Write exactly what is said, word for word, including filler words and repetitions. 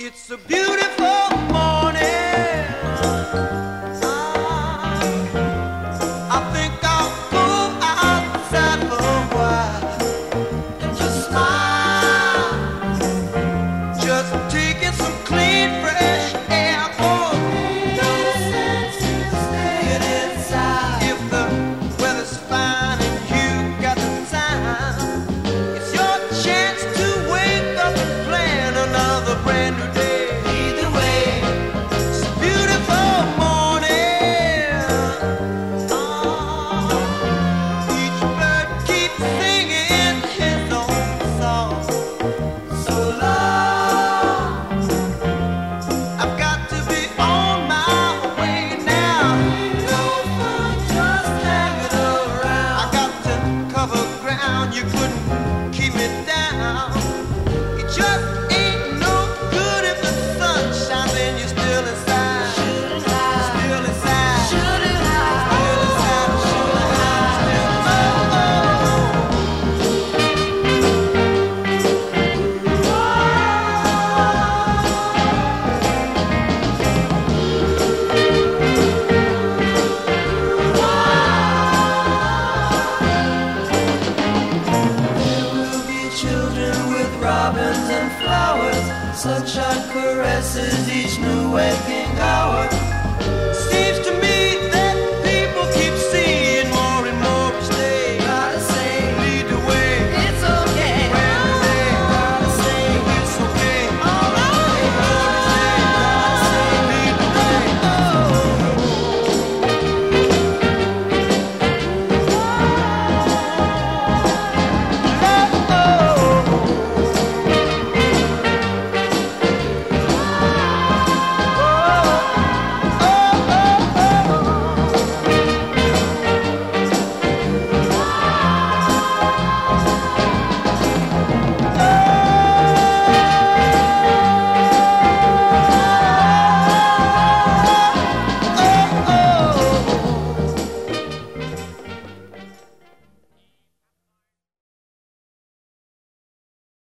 It's a beautiful morning. I think I'll go outside for a while and just smile. Just taking some clean, fresh air. Oh, no sense in staying inside. If the weather's fine and you got the time, it's your chance to wake up and plan another brand new day. Either way, it's a beautiful morning. Oh, each bird keeps singing his own song. So long, I've got to be on my way now. No fun just hanging around. I got to cover ground. You couldn't keep me down. It just ain't no good if the sun shines and you're still inside. Still inside. Still inside. Still inside. Still There will be children with robins and flowers, sunshine caresses each new waking hour.